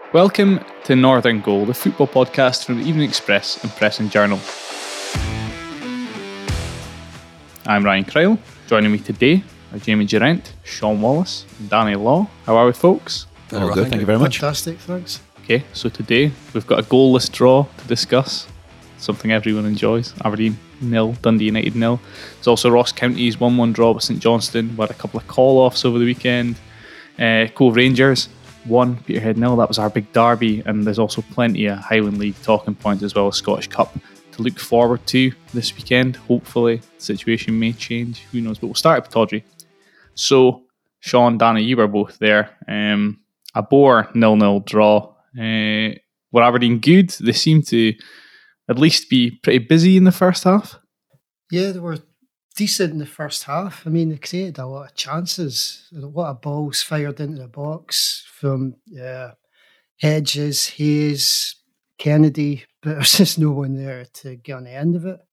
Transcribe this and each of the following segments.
Welcome to Northern Goal, the football podcast from the Evening Express and Press and Journal. I'm Ryan Cryle. Joining me today are Jamie Durant, Sean Wallace, and Danny Law. How are we, folks? All good, thank you very much. Fantastic, thanks. Okay, so today we've got a goalless draw to discuss, something everyone enjoys. Aberdeen 0, Dundee United 0. There's also Ross County's 1-1 draw with St Johnstone. We had a couple of call-offs over the weekend. Cove Rangers 1, Peterhead 0. That was our big derby, and there's also plenty of Highland League talking points as well as Scottish Cup to look forward to this weekend. Hopefully the situation may change, who knows, but we'll start at Pittodrie. So Sean, Danny, you were both there. A bore 0-0 draw. Were Aberdeen good? They seem to at least be pretty busy in the first half. Yeah, they were decent in the first half. I mean, they created a lot of chances. A lot of balls fired into the box from Hedges, Hayes, Kennedy, but there's just no one there to get on the end of it.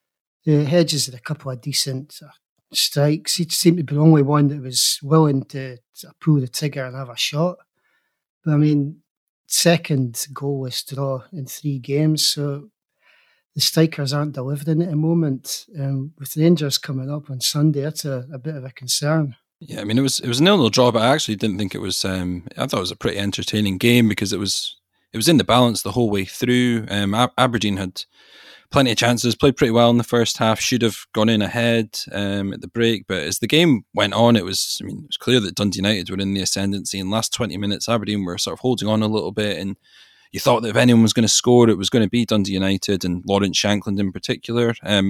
Hedges had a couple of decent strikes. He seemed to be the only one that was willing to pull the trigger and have a shot. But I mean, second goalless draw in 3 games, so the strikers aren't delivering at the moment. With Rangers coming up on Sunday, that's a bit of a concern. Yeah, I mean, it was a 0-0 draw, but I actually didn't think it was. I thought it was a pretty entertaining game because it was in the balance the whole way through. Aberdeen had plenty of chances, played pretty well in the first half, should have gone in ahead at the break, but as the game went on, it was clear that Dundee United were in the ascendancy. In the last 20 minutes, Aberdeen were sort of holding on a little bit, and you thought that if anyone was going to score, it was going to be Dundee United and Lawrence Shankland in particular.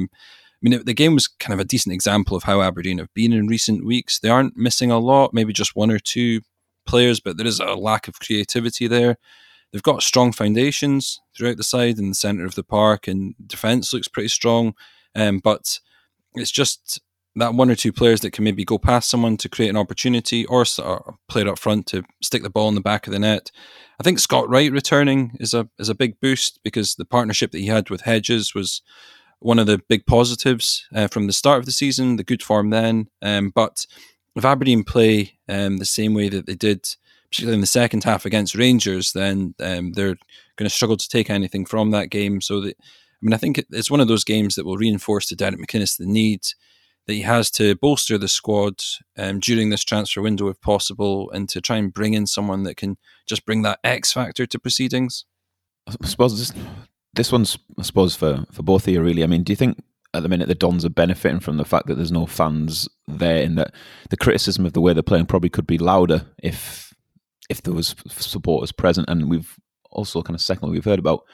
The game was kind of a decent example of how Aberdeen have been in recent weeks. They aren't missing a lot, maybe just 1 or 2 players, but there is a lack of creativity there. They've got strong foundations throughout the side in the centre of the park, and defence looks pretty strong. But it's just that 1 or 2 players that can maybe go past someone to create an opportunity, or a player up front to stick the ball in the back of the net. I think Scott Wright returning is a big boost, because the partnership that he had with Hedges was one of the big positives from the start of the season, the good form then. But if Aberdeen play the same way that they did, particularly in the second half against Rangers, then they're going to struggle to take anything from that game. So I think it's one of those games that will reinforce to Derek McInnes the need that he has to bolster the squad during this transfer window if possible, and to try and bring in someone that can just bring that X factor to proceedings. I suppose this one's, for both of you, really. I mean, do you think at the minute the Dons are benefiting from the fact that there's no fans there, in that the criticism of the way they're playing probably could be louder if there was supporters present? And we've also kind of secondly, we've heard about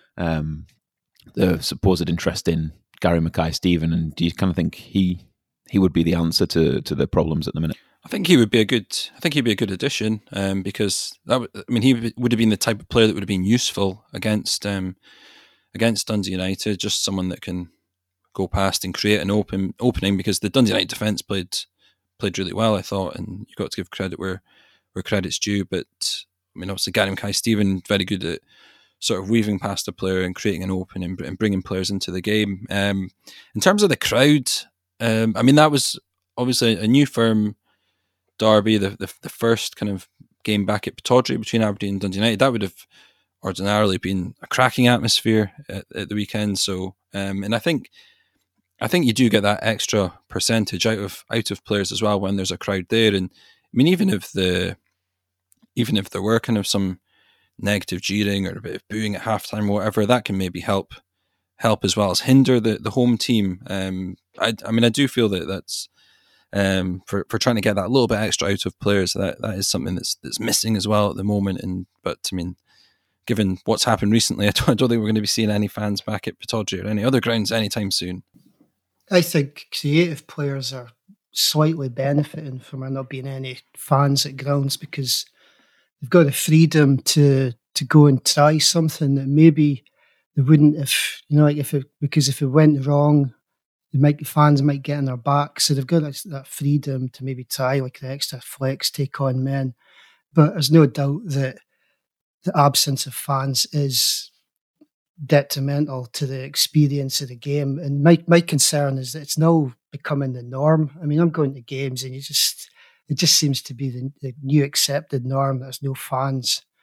the supposed interest in Gary Mackay-Steven, and do you kind of think he would be the answer to the problems at the minute? I think he'd be a good addition, because he would have been the type of player that would have been useful against Dundee United, just someone that can go past and create an opening, because the Dundee United defence played really well, I thought, and you've got to give credit where credit's due. But obviously Gary Mackay-Steven very good at sort of weaving past a player and creating an opening and bringing players into the game. In terms of the crowd, that was obviously a new firm derby, the first kind of game back at Pittodrie between Aberdeen and Dundee United. That would have ordinarily been a cracking atmosphere at the weekend. So, and I think you do get that extra percentage out of players as well when there's a crowd there. And even if there were kind of some negative jeering or a bit of booing at halftime or whatever, that can maybe help as well as hinder the home team. I do feel that's for trying to get that little bit extra out of players, that is something that's missing as well at the moment. But given what's happened recently, I don't think we're going to be seeing any fans back at Pittodrie or any other grounds anytime soon. I think creative players are slightly benefiting from there not being any fans at grounds, because they've got the freedom to go and try something that maybe they wouldn't if it went wrong, fans might get on their back. So they've got that freedom to maybe try like the extra flex, take on men. But there's no doubt that the absence of fans is detrimental to the experience of the game. And my concern is that it's now becoming the norm. I'm going to games and it just seems to be the new accepted norm. There's no fans.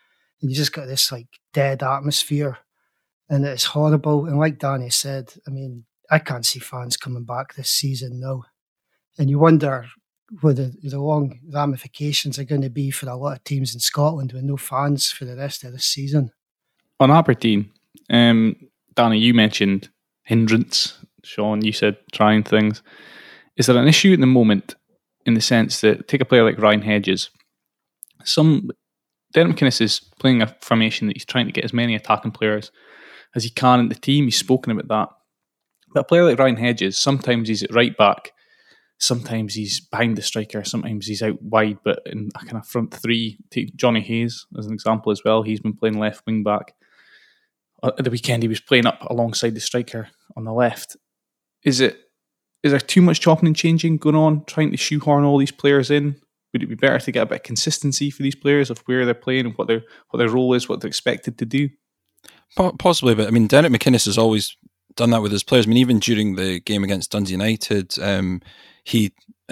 and you just got this like dead atmosphere, and it's horrible. And like Danny said, I mean, I can't see fans coming back this season now, and you wonder what the long ramifications are going to be for a lot of teams in Scotland with no fans for the rest of the season. On Aberdeen, Danny, you mentioned hindrance. Sean, you said trying things. Is there an issue at the moment in the sense that, take a player like Ryan Hedges, Derek McInnes is playing a formation that he's trying to get as many attacking players as he can in the team. He's spoken about that. But a player like Ryan Hedges, sometimes he's at right back, sometimes he's behind the striker, sometimes he's out wide, but in a kind of front three. Take Johnny Hayes as an example as well. He's been playing left wing back. At the weekend, he was playing up alongside the striker on the left. Is there too much chopping and changing going on, trying to shoehorn all these players in? Would it be better to get a bit of consistency for these players of where they're playing and what their role is, what they're expected to do? Possibly, but I mean, Derek McInnes has always done that with his players. I mean, even during the game against Dundee United, he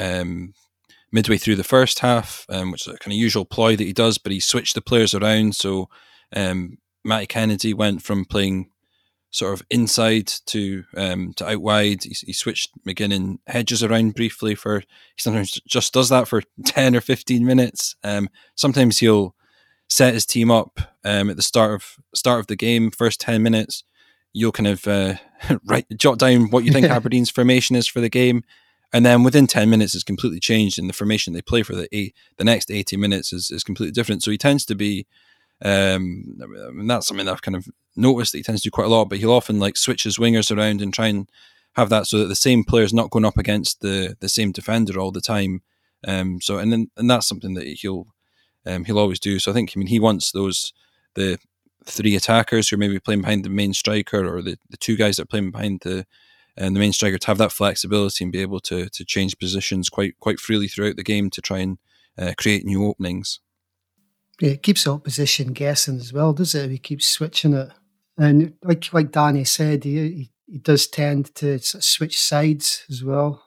midway through the first half, which is a kind of usual ploy that he does, but he switched the players around. So Matty Kennedy went from playing sort of inside to out wide. He switched McGinn and Hedges around briefly he sometimes just does that for 10 or 15 minutes. Sometimes he'll set his team up at the start of the game, first 10 minutes. You'll kind of jot down what you think Aberdeen's formation is for the game. And then within 10 minutes, it's completely changed, and the formation they play for the next 80 minutes is completely different. So he tends to be, I mean, that's something that I've kind of noticed that he tends to do quite a lot, but he'll often like switch his wingers around and try and have that so that the same player's not going up against the same defender all the time. And that's something that he'll always do. So I think, I mean, he wants the three attackers who are maybe playing behind the main striker, or the two guys that are playing behind the main striker, to have that flexibility and be able to change positions quite freely throughout the game to try and create new openings. Yeah, it keeps the opposition guessing as well, does it? He keeps switching it. And like Danny said, he does tend to sort of switch sides as well.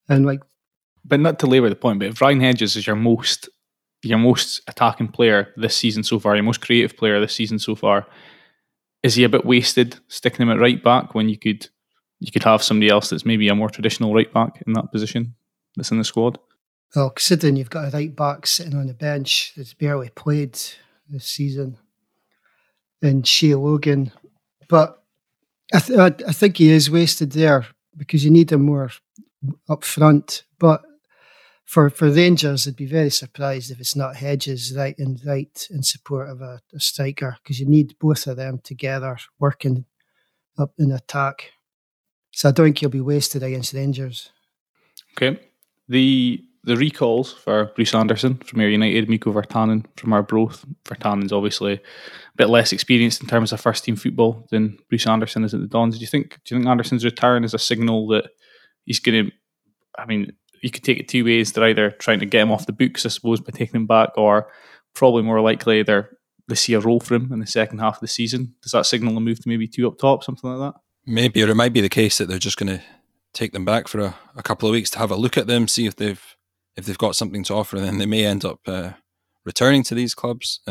But not to labour the point, but if Ryan Hedges is your most attacking player this season so far, your most creative player this season so far, is he a bit wasted sticking him at right back when you could have somebody else that's maybe a more traditional right back in that position that's in the squad? Well, considering you've got a right back sitting on the bench that's barely played this season, and Shea Logan, but I think he is wasted there because you need him more up front. But for Rangers, I'd be very surprised if it's not Hedges right in support of a striker, because you need both of them together working up in attack. So I don't think he'll be wasted against Rangers. Okay. The recalls for Bruce Anderson from Ayr United, Mikko Virtanen from Arbroath. Virtanen's obviously a bit less experienced in terms of first team football than Bruce Anderson is at the Dons. Do you think Anderson's return is a signal that he's going to, I mean, you could take it two ways. They're either trying to get him off the books, I suppose, by taking him back, or probably more likely they see a role for him in the second half of the season. Does that signal a move to maybe two up top, something like that? Maybe, or it might be the case that they're just going to take them back for a couple of weeks to have a look at them, see if they've got something to offer, and then they may end up returning to these clubs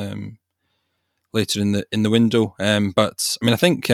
later in the window. But I mean, I think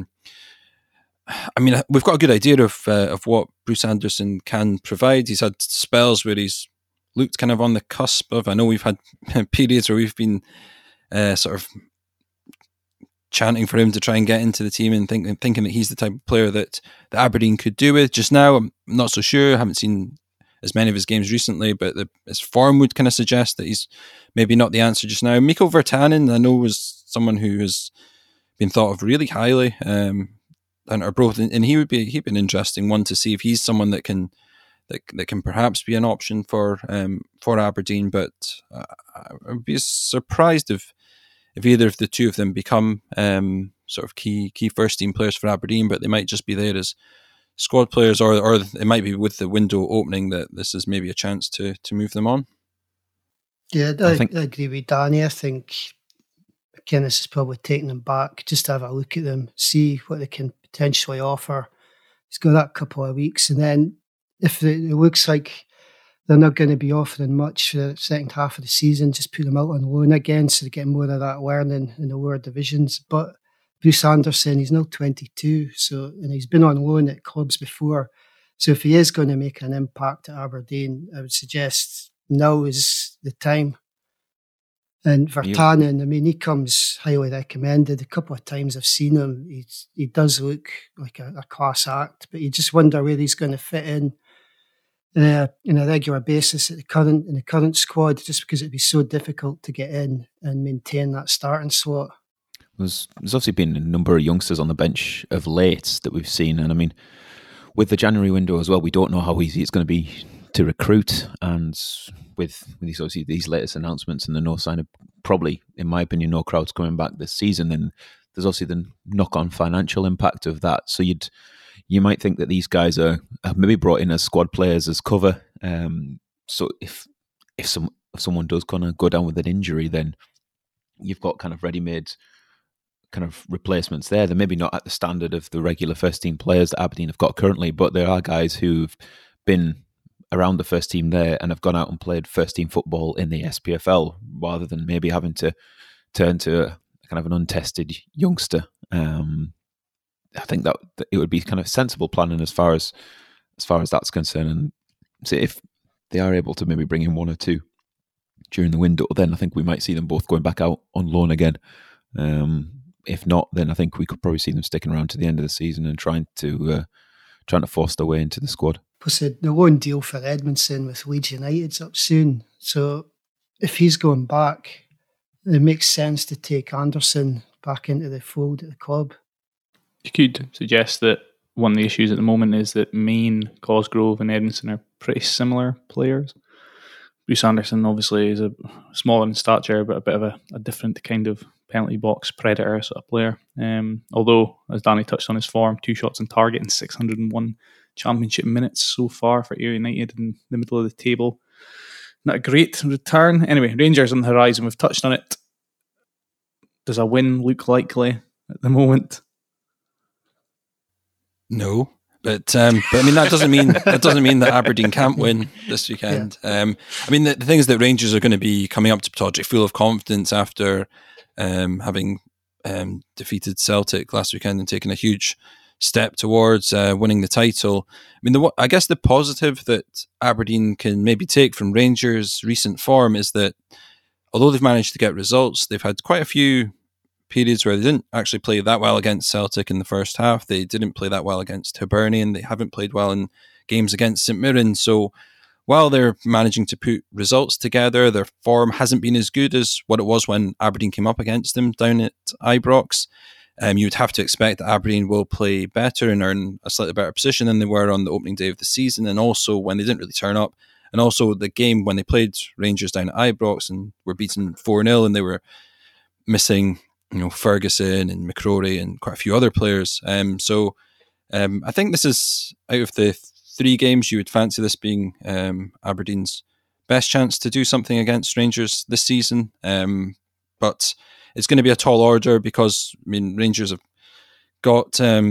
we've got a good idea of what Bruce Anderson can provide. He's had spells where he's looked kind of on the cusp of. I know we've had periods where we've been sort of chanting for him to try and get into the team and thinking that he's the type of player that Aberdeen could do with. Just now, I'm not so sure. I haven't seen as many of his games recently, but his form would kind of suggest that he's maybe not the answer just now. Mikko Virtanen, I know, was someone who has been thought of really highly and Arbroath, and he'd be an interesting one to see if he's someone that can perhaps be an option for Aberdeen. But I would be surprised if either of the two of them become sort of key first team players for Aberdeen, but they might just be there as squad players, or it might be with the window opening that this is maybe a chance to move them on. Yeah, I agree with Danny. I think McInnes is probably taking them back just to have a look at them, see what they can potentially offer. He's got that couple of weeks, and then if it looks like they're not going to be offering much for the second half of the season. Just put them out on loan again so they get more of that learning in the lower divisions. But Bruce Anderson, he's now 22, and he's been on loan at clubs before. So if he is going to make an impact at Aberdeen, I would suggest now is the time. And Virtanen, I mean, he comes highly recommended. A couple of times I've seen him. He does look like a class act, but you just wonder where he's going to fit in a regular basis in the current squad, just because it'd be so difficult to get in and maintain that starting slot. There's obviously been a number of youngsters on the bench of late that we've seen, and I mean, with the January window as well, we don't know how easy it's going to be to recruit, and with these latest announcements and the no sign of, probably in my opinion, no crowds coming back this season, then there's obviously the knock-on financial impact of that. So you might think that these guys are maybe brought in as squad players as cover. So if someone does kind of go down with an injury, then you've got kind of ready-made kind of replacements there. They're maybe not at the standard of the regular first team players that Aberdeen have got currently, but there are guys who've been around the first team there and have gone out and played first team football in the SPFL rather than maybe having to turn to kind of an untested youngster. I think that it would be kind of sensible planning as far as that's concerned. And so if they are able to maybe bring in one or two during the window, then I think we might see them both going back out on loan again. If not, then I think we could probably see them sticking around to the end of the season and trying to force their way into the squad. Plus, the loan deal for Edmondson with Leeds United's up soon. So if he's going back, it makes sense to take Anderson back into the fold at the club. You could suggest that one of the issues at the moment is that Maine, Cosgrove and Edmondson are pretty similar players. Bruce Anderson obviously is a smaller in stature, but a bit of a different kind of penalty box predator sort of player. Although, as Danny touched on his form, 2 shots on target and 601 championship minutes so far for Ayr United in the middle of the table. Not a great return. Anyway, Rangers on the horizon, we've touched on it. Does a win look likely at the moment? No. But I mean that doesn't mean that Aberdeen can't win this weekend. Yeah. I mean the thing is that Rangers are going to be coming up to Pittodrie full of confidence after having defeated Celtic last weekend and taken a huge step towards winning the title. I mean, I guess the positive that Aberdeen can maybe take from Rangers' recent form is that although they've managed to get results, they've had quite a few periods where they didn't actually play that well against Celtic in the first half. They didn't play that well against Hibernian. They haven't played well in games against St Mirren. So while they're managing to put results together, their form hasn't been as good as what it was when Aberdeen came up against them down at Ibrox. You would have to expect that Aberdeen will play better and earn a slightly better position than they were on the opening day of the season, and also when they didn't really turn up. And also the game when they played Rangers down at Ibrox and were beaten 4-0 and they were missing Ferguson and McCrory and quite a few other players. So I think this is, out of the 3 games, you would fancy this being Aberdeen's best chance to do something against Rangers this season. But it's going to be a tall order because, I mean, Rangers have got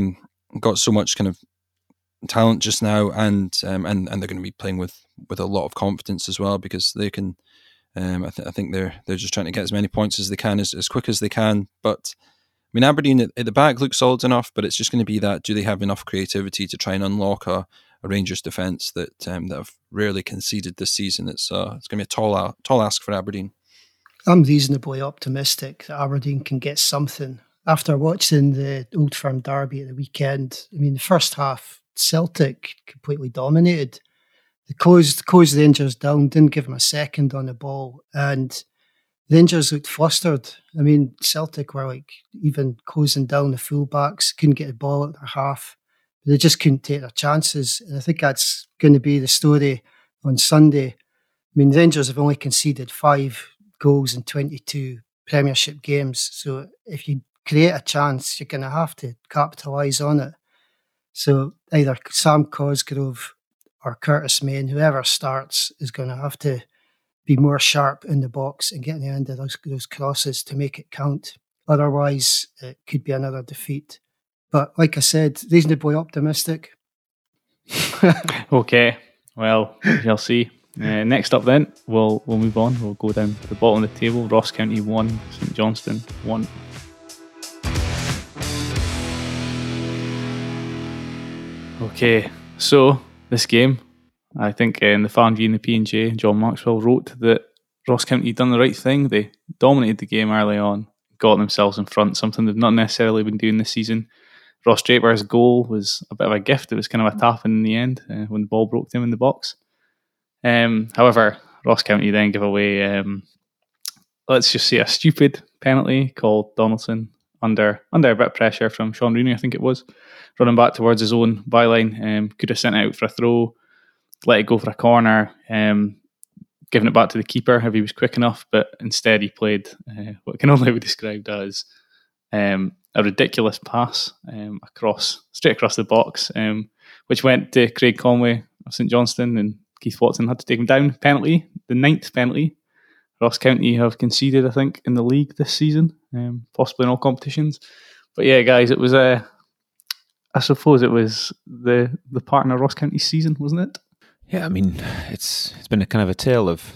so much kind of talent just now, and they're going to be playing with a lot of confidence as well because they can. I think they're just trying to get as many points as they can as quick as they can. But I mean, Aberdeen at the back looks solid enough, but it's just going to be that: do they have enough creativity to try and unlock a Rangers defence that have rarely conceded this season? It's going to be a tall ask for Aberdeen. I'm reasonably optimistic that Aberdeen can get something. After watching the Old Firm derby at the weekend, I mean, the first half, Celtic completely dominated. They closed Rangers down, didn't give them a second on the ball, and Rangers looked flustered. I mean, Celtic were even closing down the fullbacks, couldn't get the ball at their half. They just couldn't take their chances, and I think that's going to be the story on Sunday. I mean, Rangers have only conceded 5 goals in 22 Premiership games, so if you create a chance, you're going to have to capitalise on it. So either Sam Cosgrove or Curtis Main, whoever starts, is going to have to be more sharp in the box and get the end of those crosses to make it count. Otherwise, it could be another defeat. But like I said, reasonably optimistic. Okay, well, you'll see. Next up, then we'll move on. We'll go down to the bottom of the table. Ross County 1, St Johnstone 1. Okay, so this game, I think in the fan view in the P&J, John Maxwell wrote that Ross County done the right thing. They dominated the game early on, got themselves in front, something they've not necessarily been doing this season. Ross Draper's goal was a bit of a gift. It was kind of a tap in the end when the ball broke to him in the box. However, Ross County then give away, let's just say, a stupid penalty called Donaldson under a bit of pressure from Sean Rooney, I think it was, running back towards his own byline. Could have sent it out for a throw, let it go for a corner, giving it back to the keeper if he was quick enough, but instead he played what can only be described as a ridiculous pass straight across the box, which went to Craig Conway of St Johnstone, and Keith Watson had to take him down. Penalty, the 9th penalty Ross County have conceded, I think, in the league this season, possibly in all competitions. But yeah, guys, it was I suppose it was the partner Ross County season, wasn't it? Yeah, I mean, it's been a kind of a tale of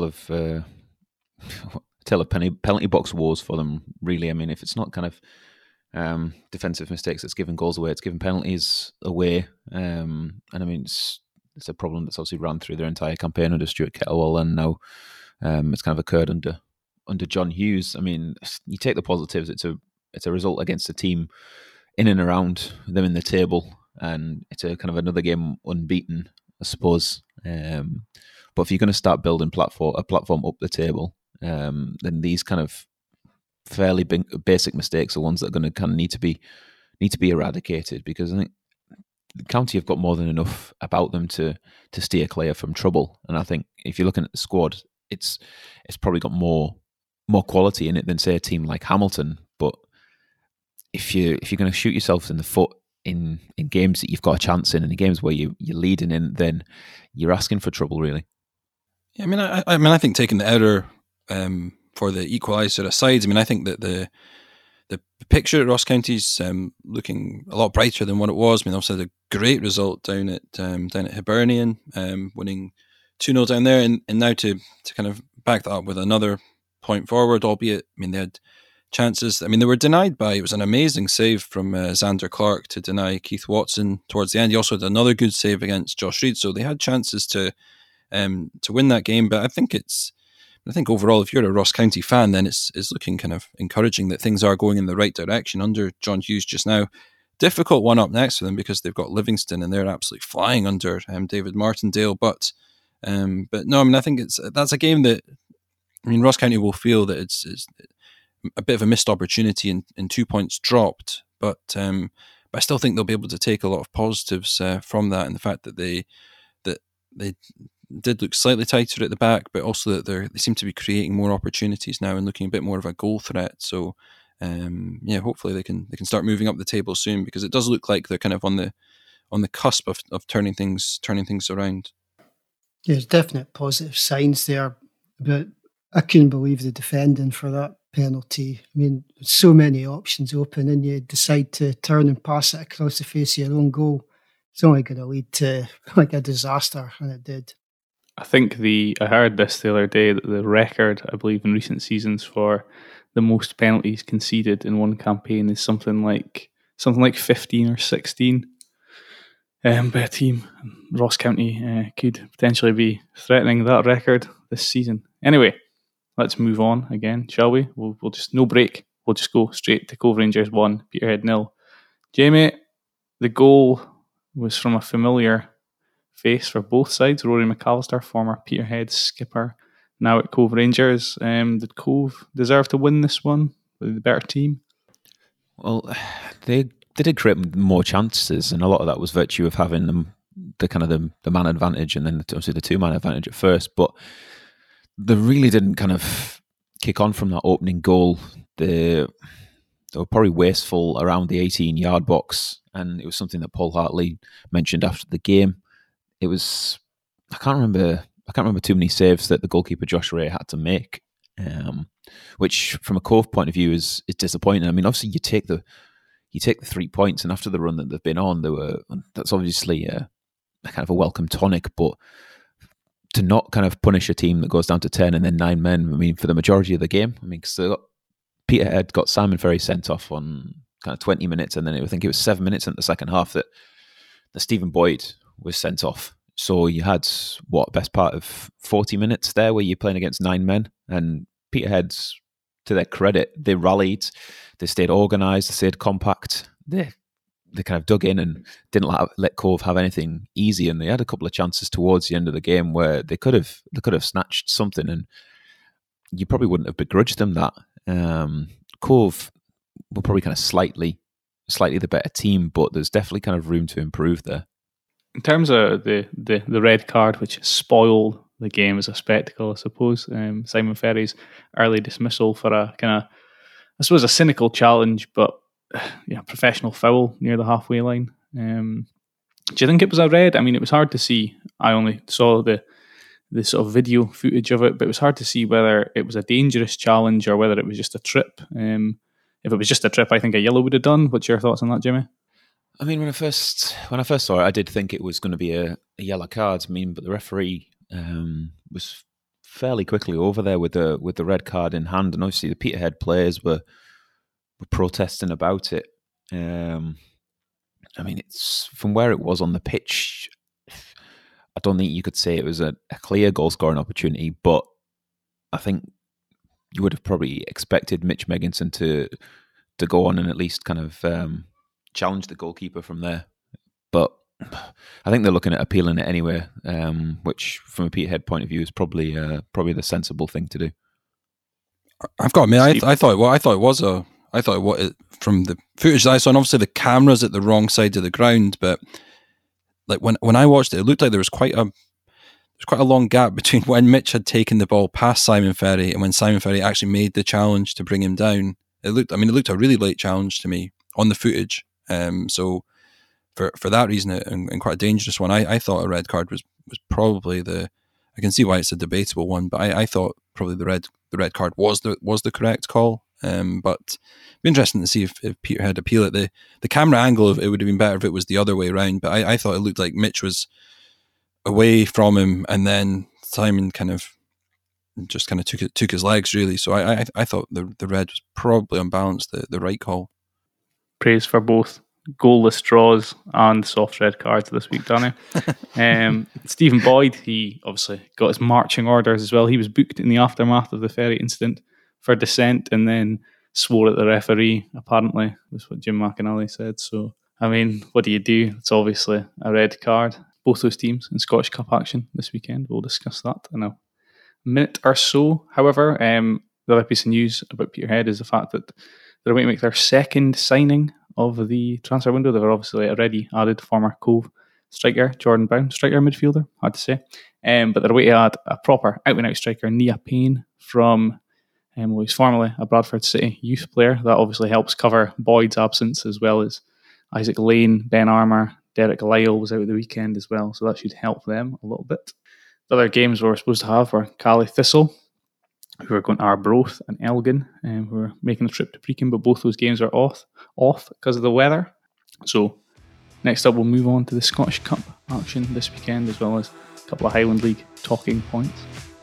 penalty box wars for them, really. I mean, if it's not kind of defensive mistakes that's given goals away, it's given penalties away, and I mean, it's a problem that's obviously ran through their entire campaign under Stuart Kettlewell, and now it's kind of occurred under John Hughes. I mean, you take the positives. It's a result against a team in and around them in the table, and it's a kind of another game unbeaten, I suppose. But if you're going to start building a platform up the table, then these kind of fairly basic mistakes are ones that are going to kind of need to be eradicated, because I think the County have got more than enough about them to steer clear from trouble. And I think if you're looking at the squad, it's probably got more quality in it than, say, a team like Hamilton. But if you're going to shoot yourself in the foot in games that you've got a chance in, and in games where you're leading in, then you're asking for trouble, really. Yeah, I mean, I think taking the error for the equaliser aside, I mean, I think that the picture at Ross County's looking a lot brighter than what it was. I mean, obviously had a great result down at Hibernian, winning 2-0 down there, and now to kind of back that up with another point forward, albeit, I mean, they had chances. I mean, they were denied by, it was an amazing save from Xander Clark to deny Keith Watson towards the end. He also had another good save against Josh Reed, so they had chances to win that game. But I think overall, if you're a Ross County fan, then it's looking kind of encouraging that things are going in the right direction under John Hughes just now. Difficult one up next for them because they've got Livingston and they're absolutely flying under David Martindale. But no, I mean, I think that's a game that, I mean, Ross County will feel that it's a bit of a missed opportunity in 2 points dropped. But I still think they'll be able to take a lot of positives from that, and the fact that they did look slightly tighter at the back, but also that they seem to be creating more opportunities now and looking a bit more of a goal threat. So hopefully they can start moving up the table soon, because it does look like they're kind of on the cusp of turning things around. Yeah, there's definite positive signs there, but I couldn't believe the defending for that penalty. I mean, so many options open, and you decide to turn and pass it across the face of your own goal. It's only going to lead to like a disaster, and it did. I think I heard this the other day, that the record, I believe, in recent seasons for the most penalties conceded in one campaign is something like 15 or 16 by a team. Ross County could potentially be threatening that record this season. Anyway, let's move on again, shall we? We'll just, no break. We'll just go straight to Cove Rangers 1, Peterhead 0. Jamie, the goal was from a familiar face for both sides. Rory McAllister, former Peterhead skipper, now at Cove Rangers. Did Cove deserve to win this one? Were they the better team? Well, they did create more chances, and a lot of that was virtue of having the man advantage, and then obviously the 2-man advantage at first. But they really didn't kind of kick on from that opening goal. They were probably wasteful around the 18-yard box, and it was something that Paul Hartley mentioned after the game. It was, I can't remember too many saves that the goalkeeper Josh Ray had to make, which from a Cove point of view is disappointing. I mean, obviously you take the 3 points, and after the run that they've been on, that's obviously a kind of a welcome tonic. But to not kind of punish a team that goes down to 10 and then 9 men. I mean, for the majority of the game, I mean, because Peterhead got Simon Ferry sent off on kind of 20 minutes, and then I think it was 7 minutes in the second half that Stephen Boyd was sent off. So you had, best part of 40 minutes there where you're playing against 9 men, and Peterhead's, to their credit, they rallied, they stayed organised, they stayed compact, they kind of dug in and didn't let Cove have anything easy, and they had a couple of chances towards the end of the game where they could have snatched something, and you probably wouldn't have begrudged them that. Cove were probably kind of slightly the better team, but there's definitely kind of room to improve there. In terms of the red card, which spoiled the game as a spectacle, I suppose, Simon Ferry's early dismissal for a kind of, I suppose, a cynical challenge, but professional foul near the halfway line. Do you think it was a red? I mean, it was hard to see. I only saw the sort of video footage of it, but it was hard to see whether it was a dangerous challenge or whether it was just a trip. If it was just a trip, I think a yellow would have done. What's your thoughts on that, Jimmy? I mean, when I first saw it, I did think it was going to be a yellow card. I mean, but the referee was fairly quickly over there with the red card in hand, and obviously the Peterhead players were protesting about it. I mean, it's from where it was on the pitch, I don't think you could say it was a clear goal scoring opportunity, but I think you would have probably expected Mitch Megginson to go on and at least kind of challenge the goalkeeper from there. But I think they're looking at appealing it anyway, which from a Peterhead point of view is probably the sensible thing to do. I've got to admit, I thought from the footage that I saw, and obviously the camera's at the wrong side of the ground, but like when I watched it, it looked like there was quite a long gap between when Mitch had taken the ball past Simon Ferry and when Simon Ferry actually made the challenge to bring him down. It looked a really late challenge to me on the footage. So for that reason, and quite a dangerous one, I thought a red card was probably I can see why it's a debatable one, but I thought probably the red card was the correct call. But it'd be interesting to see if Peterhead appeal it. The camera angle of it would have been better if it was the other way around, but I thought it looked like Mitch was away from him and then Simon kind of took his legs really. So I thought the red was probably on balance the right call. Praise for both goalless draws and soft red cards this week, Danny. Stephen Boyd, he obviously got his marching orders as well. He was booked in the aftermath of the Ferry incident for dissent and then swore at the referee, apparently, was what Jim McInally said. So, I mean, what do you do? It's obviously a red card. Both those teams in Scottish Cup action this weekend. We'll discuss that in a minute or so. However, the other piece of news about Peterhead is the fact that they're going to make their second signing of the transfer window. They've obviously already added former Cove striker Jordan Brown, striker midfielder, hard to say. But they're going to add a proper out-and-out striker, Nia Payne, from he's formerly a Bradford City youth player. That obviously helps cover Boyd's absence, as well as Isaac Lane, Ben Armour, Derek Lyle was out the weekend as well, so that should help them a little bit. The other games we were supposed to have were Cali Thistle, who are going to Arbroath, and Elgin, who are making the trip to Brecon, but both those games are off because of the weather. So next up, we'll move on to the Scottish Cup action this weekend, as well as a couple of Highland League talking points.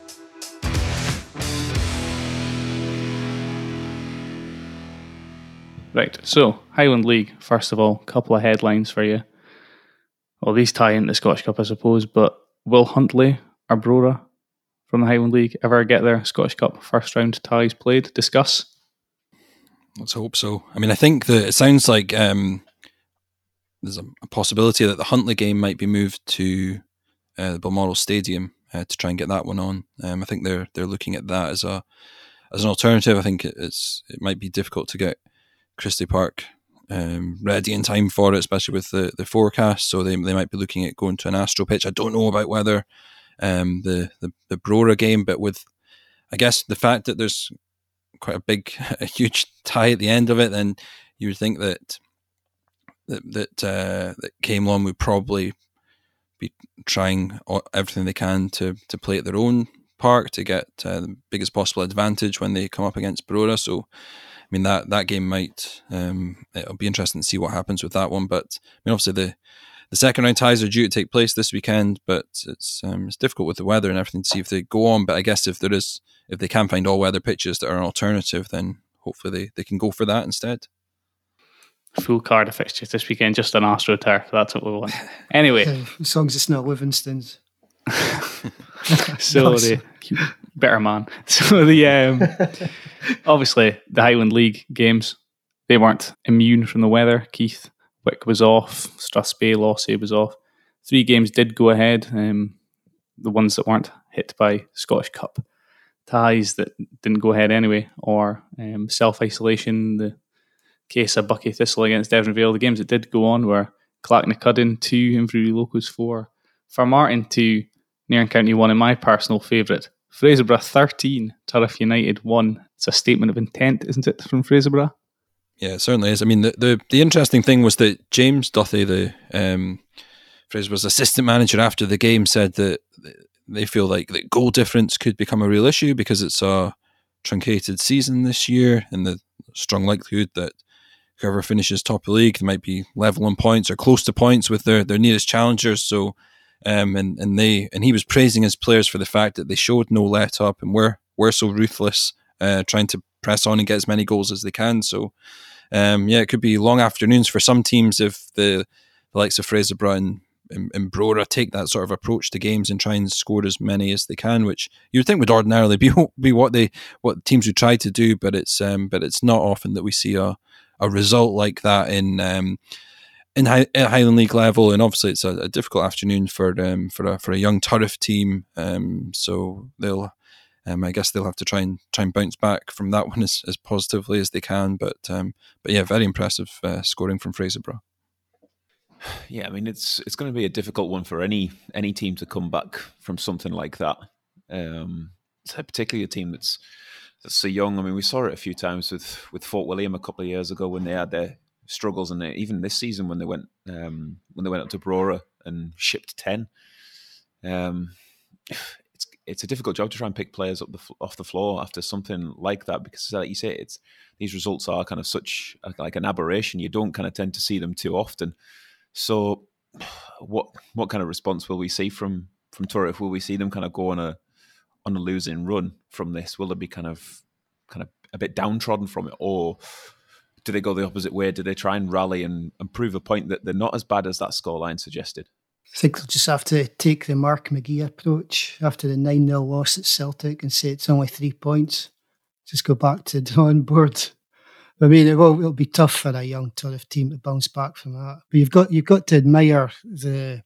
Right, so Highland League, first of all, a couple of headlines for you. Well, these tie into the Scottish Cup, I suppose, but will Huntly or Brora from the Highland League ever get their Scottish Cup first round ties played? Discuss. Let's hope so. I mean, I think that it sounds like there's a possibility that the Huntly game might be moved to the Balmoral Stadium to try and get that one on. I think they're looking at that as an alternative. I think it might be difficult to get Christie Park ready in time for it, especially with the forecast. So they might be looking at going to an Astro pitch. I don't know about whether the Brora game, but with, I guess, the fact that there's quite a huge tie at the end of it, then you would think that Camelon would probably be trying everything they can to play at their own park to get the biggest possible advantage when they come up against Brora. So I mean, that game might, it'll be interesting to see what happens with that one. But I mean, obviously the second round ties are due to take place this weekend, but it's difficult with the weather and everything to see if they go on. But I guess if they can find all weather pitches that are an alternative, then hopefully they can go for that instead. Full card of fixtures this weekend, just an AstroTurf. That's what we want. Anyway, as long as it's not Livingston's. So the better man. So the obviously the Highland League games, they weren't immune from the weather. Keith, Wick was off, Strathspey, Lossy was off. 3 games did go ahead. The ones that weren't hit by Scottish Cup ties that didn't go ahead anyway, or self-isolation, the case of Buckie Thistle against Devon Vale. The games that did go on were Clacknacuddin 2, Inverurie Locos 4, Farmartin 2, Nairn County 1, and my personal favourite, Fraserburgh 13, Turriff United 1. It's a statement of intent, isn't it, from Fraserburgh? Yeah, it certainly is. I mean, the interesting thing was that James Duthie, the Fraserburgh's assistant manager, after the game said that they feel like that goal difference could become a real issue because it's a truncated season this year, and the strong likelihood that whoever finishes top of the league might be level on points or close to points with their nearest challengers. So, and he was praising his players for the fact that they showed no let up and were so ruthless, trying to press on and get as many goals as they can. So, it could be long afternoons for some teams if the likes of Fraserburgh and Brora take that sort of approach to games and try and score as many as they can, which you would think would ordinarily be what teams would try to do, but it's not often that we see a result like that at Highland League level, and obviously it's a difficult afternoon for a young Turriff team. So they'll, I guess they'll have to try and bounce back from that one as positively as they can. But yeah, very impressive scoring from Fraserburgh. Yeah, I mean it's going to be a difficult one for any team to come back from something like that. Particularly a team that's so young. I mean, we saw it a few times with Fort William a couple of years ago when they had their struggles, and even this season when they went up to Brora and shipped 10. It's a difficult job to try and pick players off the floor after something like that, because like you say, these results are kind of such like an aberration. You don't kind of tend to see them too often. So, what kind of response will we see from Turriff? Will we see them kind of go on a losing run from this? Will they be kind of a bit downtrodden from it, or do they go the opposite way? Do they try and rally and prove a point that they're not as bad as that scoreline suggested? I think they'll just have to take the Mark McGee approach after the 9-0 loss at Celtic and say it's only 3 points. Just go back to the drawing board. I mean, it'll be tough for a young Turriff team to bounce back from that. But you've got to admire the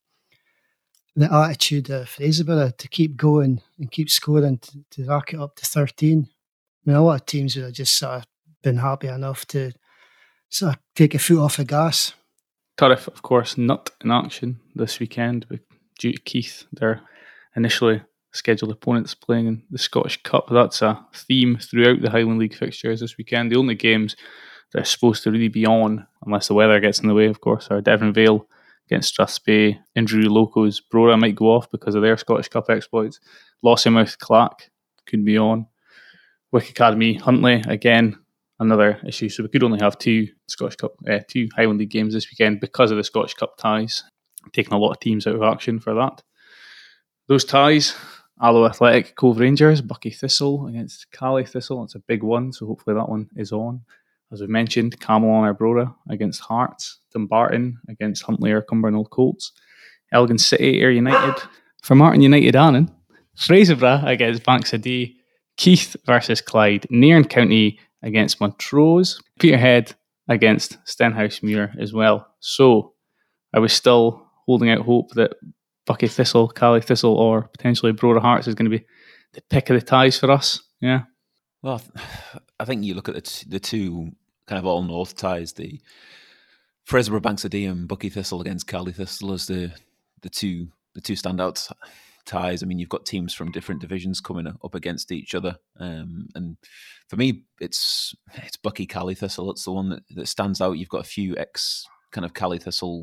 attitude of Fraserburgh to keep going and keep scoring to rack it up to 13. I mean, a lot of teams would have just sort of been happy enough to sort of take a foot off the gas. Turriff, of course, not in action this weekend, but due to Keith, their initially scheduled opponents playing in the Scottish Cup. That's a theme throughout the Highland League fixtures this weekend. The only games that are supposed to really be on, unless the weather gets in the way, of course, are Devon Vale against Strathspey, Inverurie Locos. Brora might go off because of their Scottish Cup exploits. Lossiemouth Clack could be on. Wick Academy Huntly, again, another issue. So we could only have two Highland League games this weekend because of the Scottish Cup ties, taking a lot of teams out of action for that. Those ties: Alloa Athletic, Cove Rangers, Buckie Thistle against Caley Thistle. It's a big one, so hopefully that one is on. As we mentioned, Camelon Arbroath against Hearts, Dumbarton against Huntly or Cumbernauld Colts, Elgin City Ayr United, Farmartin United Annan, Fraserburgh against Banks of Dee, Keith versus Clyde, Nairn County against Montrose, Peterhead against Stenhousemuir as well. So I was still holding out hope that Buckie Thistle, Caley Thistle, or potentially Brora Hearts is going to be the pick of the ties for us. Yeah. Well, I think you look at the two kind of all north ties, the Fraserburgh Banks of Dee and Buckie Thistle against Caley Thistle as the two standout ties. I mean, you've got teams from different divisions coming up against each other, and for me, it's Buckie Caley Thistle. It's the one that stands out. You've got a few ex kind of Caley Thistle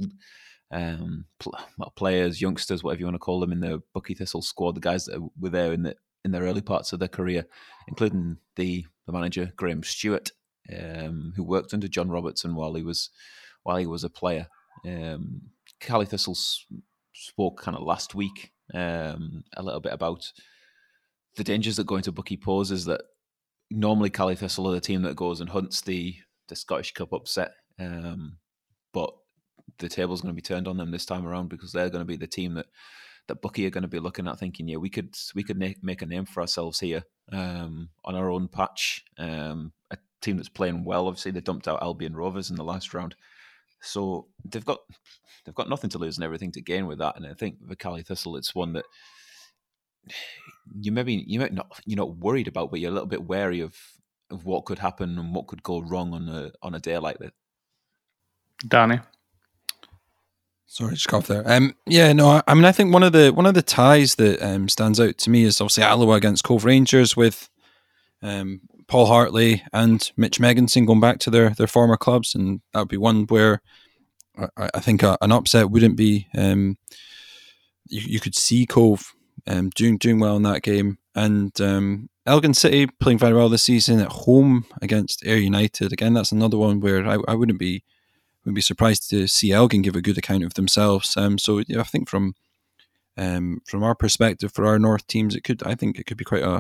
players, youngsters, whatever you want to call them, in the Buckie Thistle squad. The guys that were there in their early parts of their career, including the manager Graham Stewart, who worked under John Robertson while he was a player. Cali Thistle spoke kind of last week a little bit about the dangers that go into bookie poses, that normally Cali Thistle are the team that goes and hunts the Scottish Cup upset, but the table's going to be turned on them this time around, because they're going to be the team that bookie are going to be looking at, thinking, yeah, we could make a name for ourselves here on our own patch. A team that's playing well. Obviously, they dumped out Albion Rovers in the last round, so they've got nothing to lose and everything to gain with that. And I think for Cali Thistle, it's one that you're not worried about, but you're a little bit wary of what could happen and what could go wrong on a day like that. Danny. Sorry, just cut off there. I mean, I think one of the ties that stands out to me is obviously Alloa against Cove Rangers, with Paul Hartley and Mitch Megginson going back to their former clubs, and that would be one where I think an upset wouldn't be. You could see Cove doing well in that game, and Elgin City playing very well this season at home against Ayr United. Again, that's another one where I wouldn't be surprised to see Elgin give a good account of themselves. So yeah, I think from our perspective for our North teams, I think it could be quite a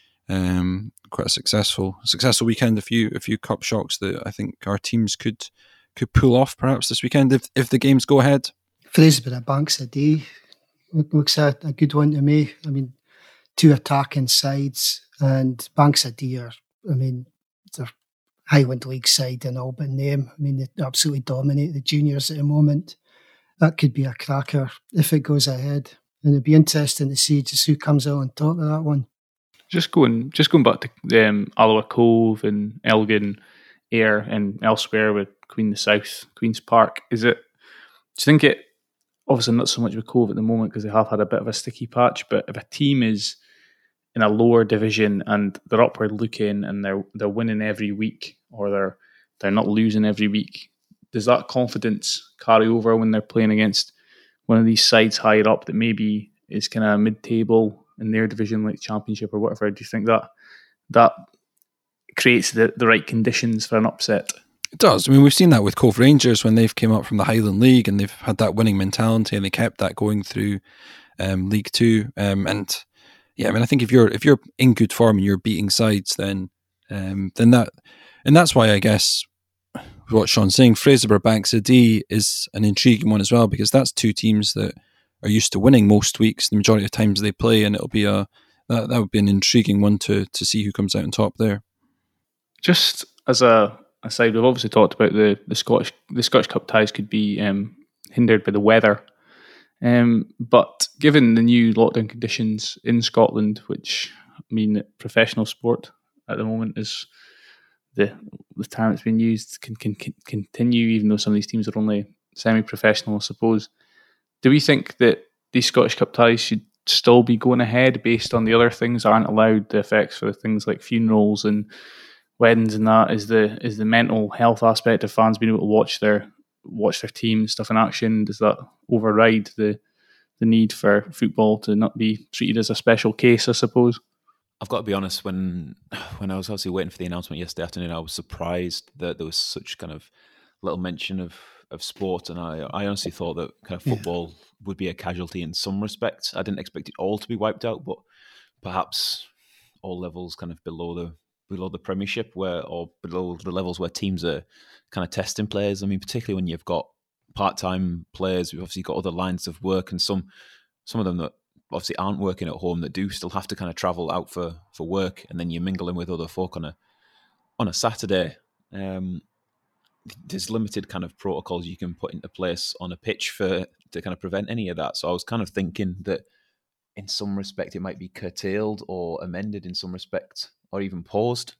successful weekend. A few cup shocks that I think our teams could pull off perhaps this weekend if the games go ahead. Fraserburgh at Banks of Dee looks a good one to me. I mean, two attacking sides, and Banks of Dee they're Highland League side in all but name. I mean, they absolutely dominate the juniors at the moment. That could be a cracker if it goes ahead. And it'd be interesting to see just who comes out on top of that one. Just going back to Alloa Cove and Elgin, Ayr and elsewhere with Queen the South, Queen's Park. Do you think it, obviously not so much with Cove at the moment because they have had a bit of a sticky patch, but if a team is in a lower division and they're upward looking and they're winning every week, or they're not losing every week, does that confidence carry over when they're playing against one of these sides higher up that maybe is kind of mid-table in their division, like Championship or whatever? Do you think that creates the right conditions for an upset? It does. I mean, we've seen that with Cove Rangers when they've came up from the Highland League and they've had that winning mentality and they kept that going through League Two. And yeah, I mean, I think if you're in good form and you're beating sides, then that, and that's why I guess what Sean's saying, Fraserburgh Banks of Dee is an intriguing one as well, because that's two teams that are used to winning most weeks, the majority of times they play, and it'll be that would be an intriguing one to see who comes out on top there. Just as a aside, we've obviously talked about the Scottish Cup ties could be hindered by the weather. But given the new lockdown conditions in Scotland, which mean that professional sport at the moment is the term that's been used can continue, even though some of these teams are only semi-professional, I suppose. Do we think that these Scottish Cup ties should still be going ahead based on the other things that aren't allowed, the effects for things like funerals and weddings and that? Is the mental health aspect of fans being able to watch their team stuff in action, does that override the need for football to not be treated as a special case, I suppose? I've got to be honest, when I was obviously waiting for the announcement yesterday afternoon, I was surprised that there was such kind of little mention of sport, and I honestly thought that kind of football would be a casualty in some respects. I didn't expect it all to be wiped out, but perhaps all levels kind of below the Premiership, or below the levels where teams are kind of testing players. I mean, particularly when you've got part-time players, we've obviously got other lines of work, and some of them that obviously aren't working at home that do still have to kind of travel out for work, and then you're mingling with other folk on a Saturday. There's limited kind of protocols you can put into place on a pitch to kind of prevent any of that. So I was kind of thinking that in some respect it might be curtailed or amended in some respect, or even paused.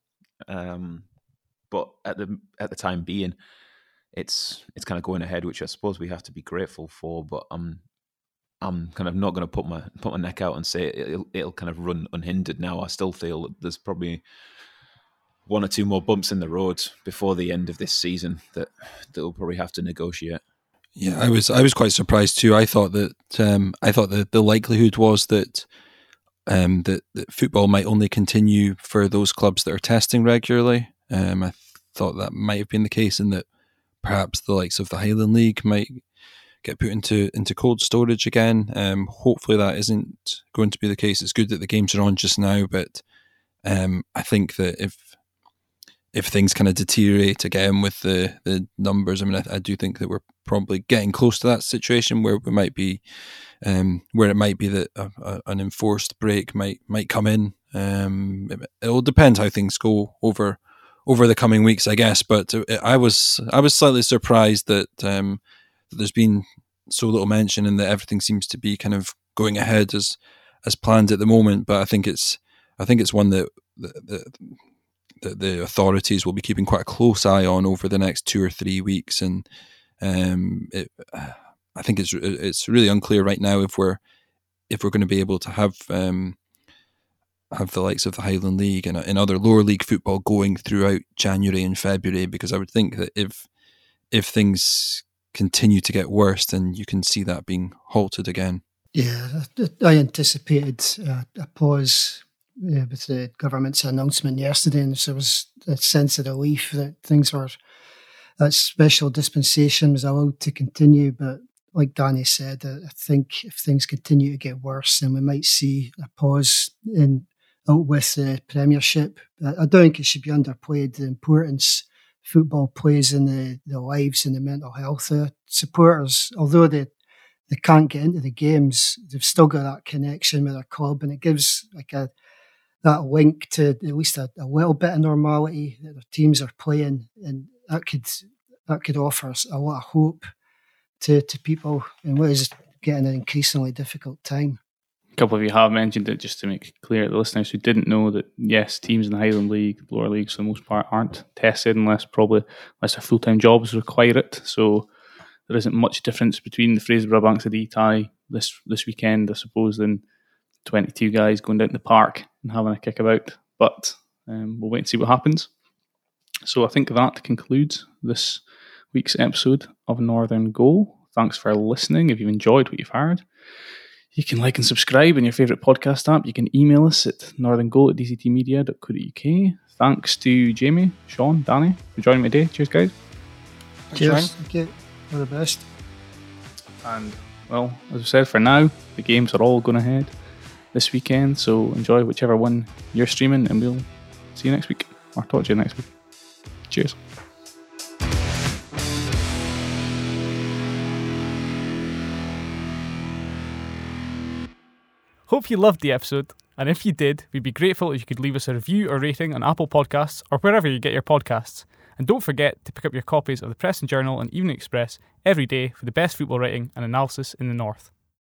But at the time being, it's kind of going ahead, which I suppose we have to be grateful for. But I'm kind of not going to put my neck out and say it'll kind of run unhindered now. I still feel that there's probably one or two more bumps in the road before the end of this season that we'll probably have to negotiate. Yeah, I was quite surprised too. I thought that the likelihood was that that football might only continue for those clubs that are testing regularly. I thought that might have been the case, and that perhaps the likes of the Highland League might get put into cold storage again. Hopefully that isn't going to be the case. It's good that the games are on just now, but I think that if things kind of deteriorate again with the numbers, I mean, I do think that we're probably getting close to that situation where we might be, where it might be that an enforced break might come in. It'll depend how things go over the coming weeks, I guess. But I was slightly surprised that there's been so little mention and that everything seems to be kind of going ahead as planned at the moment. But I think it's one that the authorities will be keeping quite a close eye on over the next 2 or 3 weeks, and I think it's really unclear right now if we're going to be able to have the likes of the Highland League and other lower league football going throughout January and February, because I would think that if things continue to get worse, then you can see that being halted again. Yeah, I anticipated a pause with the government's announcement yesterday, and there was a sense of relief that that special dispensation was allowed to continue. But like Danny said, I think if things continue to get worse, then we might see a pause out with the Premiership. I don't think it should be underplayed the importance football plays in the lives and the mental health of supporters. Although they can't get into the games, they've still got that connection with their club, and it gives that link to at least a little bit of normality that their teams are playing, and that could offer us a lot of hope to people in what is getting an increasingly difficult time. A couple of you have mentioned it, just to make clear to the listeners who didn't know that, yes, teams in the Highland League, lower leagues for the most part, aren't tested unless their full-time jobs require it. So there isn't much difference between the Fraserburgh Banks of Tie this weekend, I suppose, than 22 guys going down to the park and having a kickabout. But we'll wait and see what happens. So I think that concludes this week's episode of Northern Goal. Thanks for listening. If you've enjoyed what you've heard, you can like and subscribe in your favourite podcast app. You can email us at northerngoal@dctmedia.co.uk. Thanks to Jamie, Sean, Danny for joining me today. Cheers, guys. Cheers. Thank you. All the best. And, well, as I said, for now, the games are all going ahead this weekend, so enjoy whichever one you're streaming, and we'll see you next week, or talk to you next week. Cheers. Hope you loved the episode, and if you did, we'd be grateful if you could leave us a review or rating on Apple Podcasts or wherever you get your podcasts. And don't forget to pick up your copies of the Press and Journal and Evening Express every day for the best football writing and analysis in the North.